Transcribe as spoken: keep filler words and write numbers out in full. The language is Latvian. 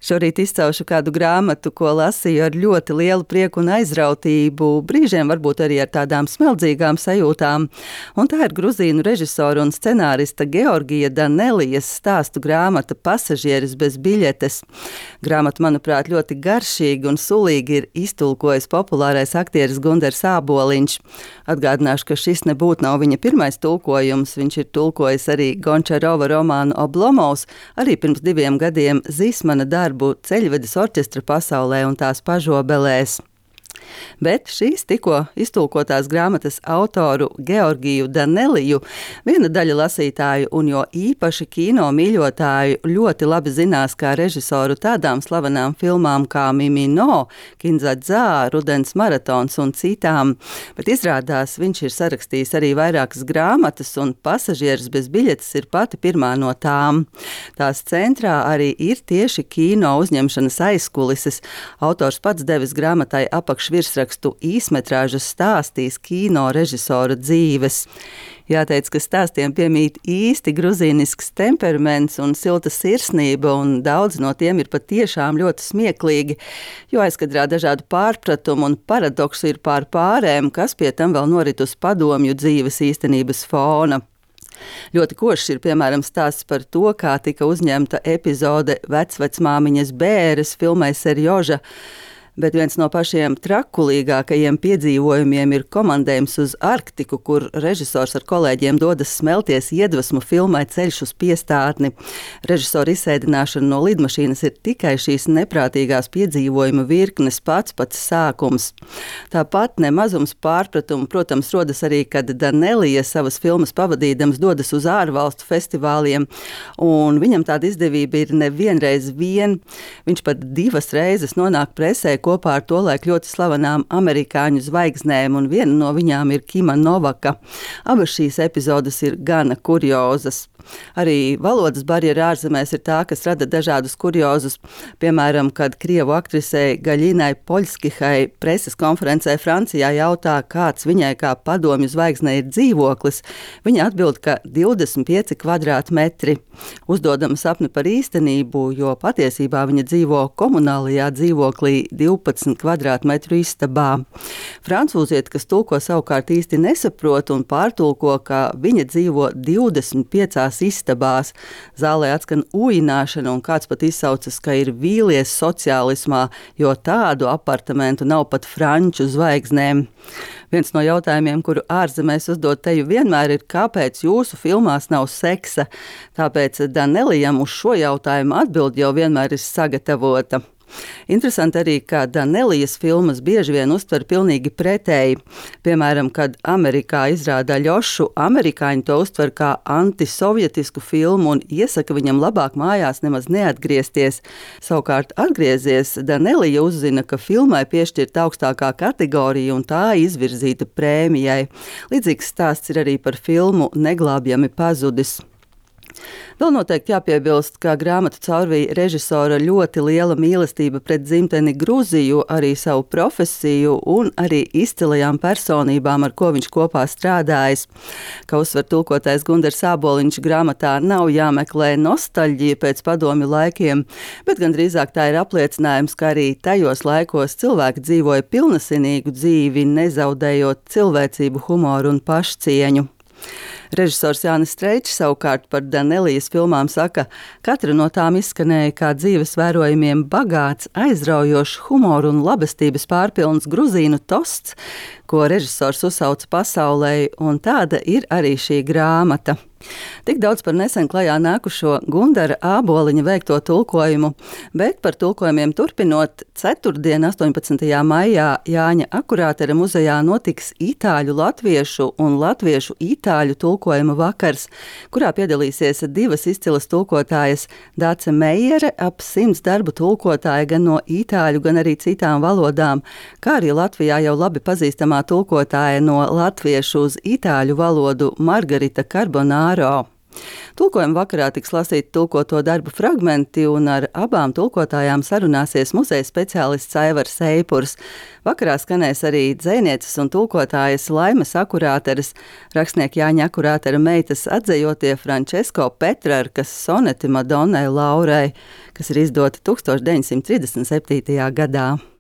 Šorīt izcaušu kādu grāmatu, ko lasīju ar ļoti lielu prieku un aizrautību, brīžiem varbūt arī ar tādām smeldzīgām sajūtām. Un tā ir gruzīnu režisora un scenārista Georgija Danelijas stāstu grāmata Pasažieris bez biļetes. Grāmatu, manuprāt, ļoti garšīgi un sulīgi ir iztulkojis populārais aktieris Gundars Āboliņš. Atgādināšu, ka šis nebūtu nav viņa pirmais tulkojums. Viņš ir tulkojis arī Gončarova romānu Oblomovs, arī pirms diviem gadiem Zismana darbu Ceļvedes orķestra pasaulē un tās pažobelēs. Bet šīs tikko iztulkotās grāmatas autoru Georgiju Daneliju viena daļa lasītāju un jo īpaši kino mīļotāju ļoti labi zinās kā režisoru tādām slavenām filmām kā Mimino, Kindzadzā, Rudens maratons un citām. Bet izrādās viņš ir sarakstījis arī vairākas grāmatas un Pasažieris bez biļetes ir pati pirmā no tām. Tās centrā arī ir tieši kino uzņemšanas aizkulises. Autors pats devis grāmatai apakšvirsrakstu īsmetrāžas stāstīs kino režisora dzīves. Jāteic, ka stāstiem piemīt īsti gruzīnisks temperaments un silta sirsnība, un daudz no tiem ir patiešām ļoti smieklīgi, jo aizkadrā dažādu pārpratumu un paradoksu ir pār pārēm, kas pie tam vēl norit uz padomju dzīves īstenības fona. Ļoti košs ir, piemēram, stāsts par to, kā tika uzņemta epizode Vecvecmāmiņas bēres filmai Serjoža. Bet viens no pašiem trakulīgākajiem piedzīvojumiem ir komandējums uz Arktiku, kur režisors ar kolēģiem dodas smelties iedvesmu filmai Ceļš uz piestātni. Režisora izsēdināšana no lidmašīnas ir tikai šīs neprātīgās piedzīvojuma virknes pats pats sākums. Tāpat nemazums pārpratumu, protams, rodas arī, kad Danelija savas filmas pavadīdams dodas uz ārvalstu festivāliem, un viņam tāda izdevība ir nevienreiz vien. Viņš pat divas reizes nonāk presē kopā ar tolaik ļoti slavenām amerikāņu zvaigznēm, un viena no viņām ir Kima Novaka. Abas šīs epizodes ir gana kuriozas. Arī valodas barjera ārzemēs ir tā, kas rada dažādus kuriozus. Piemēram, kad krievu aktrisei Gaļinai Poļskihai preses konferencē Francijā jautā, kāds viņai kā padomju zvaigznei ir dzīvoklis, viņa atbild, ka divdesmit pieci kvadrātmetri. Uzdodama sapni par īstenību, jo patiesībā viņa dzīvo komunālajā dzīvoklī divpadsmit kvadrātmetru istabā. Francūziet, kas tulko savukārt īsti nesaprot un pārtulko, ka viņa dzīvo divdesmit piecās istabās. Zālē atskan ujināšana un kāds pat izsaucas, ka ir vīlies sociālismā, jo tādu apartamentu nav pat franču zvaigznēm. Viens no jautājumiem, kuru ārzemēs uzdod teju vienmēr ir, kāpēc jūsu filmās nav seksa. Tāpēc Danelijam uz šo jautājumu atbild jau vienmēr ir sagatavota. Interesanti arī, ka Danelijas filmas bieži vien uztver pilnīgi pretēji. Piemēram, kad Amerikā izrāda Ļošu, amerikāņi to uztver kā antisovietisku filmu un iesaka viņam labāk mājās nemaz neatgriezties. Savukārt atgriezies, Danelija uzzina, ka filmai piešķirta augstākā kategorija un tā izvirzīta prēmijai. Līdzīgs stāsts ir arī par filmu Neglābjami pazudis. Vēl noteikti jāpiebilst, ka grāmatu caurvīja režisora ļoti liela mīlestība pret dzimteni Gruziju, arī savu profesiju un arī izcilajām personībām, ar ko viņš kopā strādājis. Kā uzsver tulkotais Gundars Āboliņš, grāmatā nav jāmeklē nostalģija pēc padomju laikiem, bet gan drīzāk tā ir apliecinājums, ka arī tajos laikos cilvēki dzīvoja pilnasinīgu dzīvi, nezaudējot cilvēcību, humoru un pašcieņu. Režisors Jānis Streičs savukārt par Danelijas filmām saka, katra no tām izskanēja kā dzīves vērojumiem bagāts, aizraujošs humoru un labestības pārpilns gruzīnu tosts, ko režisors uzsauca pasaulē, un tāda ir arī šī grāmata. Tik daudz par nesen klajā nākušo Gundara Āboliņa veikto tulkojumu, bet par tulkojumiem turpinot, ceturtdien, astoņpadsmitajā maijā Jāņa Akurātera muzejā notiks itāļu latviešu un latviešu itāļu tulkojuma vakars, kurā piedalīsies divas izcilas tulkotājas Dāce Meijere, ap simts darbu tulkotāja gan no itāļu, gan arī citām valodām, kā arī Latvijā jau labi pazīstamā tulkotāja no latviešu uz itāļu valodu Margarita Carbonaro. Tulkojuma vakarā tiks lasīti tulkoto darbu fragmenti, un ar abām tulkotājām sarunāsies muzeja speciālists Aivars Eipurs. Vakarā skanēs arī dzejnieces un tulkotājas Laimas Akurāteres, rakstnieka Jāņa Akurātera meitas atdzejotie Frančesko Petrarkas soneti Madonnai Laurai, kas ir izdoti tūkstoš deviņsimt trīsdesmit septītajā gadā.